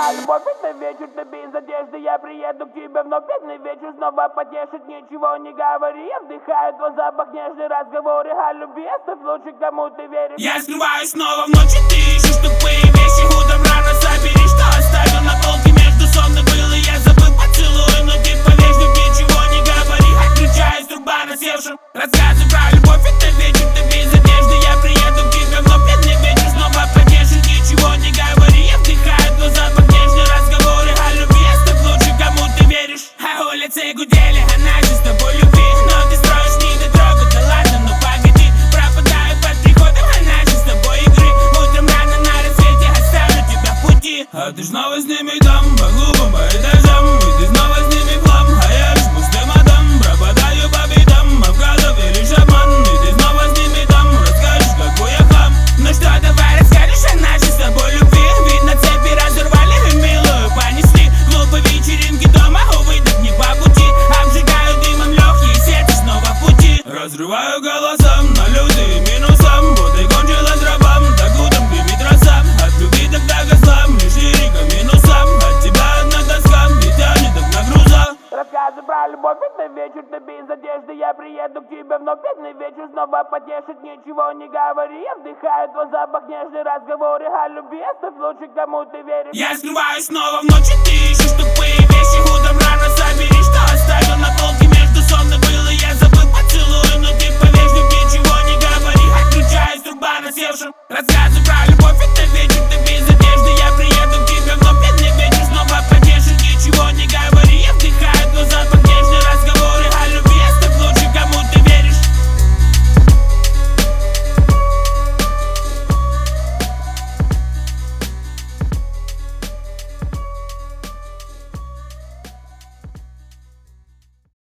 про любовь, это вечер, ты без одежды. Я приеду к тебе вновь, бедный вечер снова потешит. Ничего не говори, я вдыхаю твой запах, нежные разговоры о любви. Оставь лучше, кому ты веришь. Я скрываюсь снова в ночи, ты ищешь тупые вещи. Утром рано собери, что оставил на полке между сон и был. И я забыл поцелуй, но ты повежливо ничего не говори. Отключаюсь, труба насевшим. Рассказы про любовь, это вечер, ты без одежды. Я приеду к тебе вновь, бедный вечер снова потешит. Ничего не говори, я вдыхаю твой запах, нежные разговоры о любви. Оставь лучше, кому ты веришь. А улицы гудели, она же с тобой любви. Но ты строишь недотрогу, да ладно, ну погоди. Пропадаю под приходом, она же с тобой игры. Утром рано на рассвете оставлю тебя в пути. А ты снова с ними там, по клубам, по этажам. И ты снова с ними в хлам, а я ж пустым адам. Пропадаю по битам, обкатов или шаман. И ты снова с ними там, расскажешь, какой я хам. Ну что, давай расскажешь о нашей с тобой любви. Видно, цепи разорвали и милую понесли. Глупые вечеринки дома, увы, так не по пути. Обжигаю дымом легкие, сердце снова в пути. Разрываю голосом на лютые минусом. Вот и кончилась рабам, так утром гремит роса. От любви так до козлам, лишь лирика минусом. От тебя одна тоска, и тянет так на груза. Рассказы про любовь, это вечер, ты без одежды. Я приеду к тебе вновь, бедный вечер снова потешит. Ничего не говори, я вдыхаю твой запах, нежные разговоры о любви. Оставь лучше, кому ты веришь. Я скрываюсь снова в ночи, ты ищешь тупые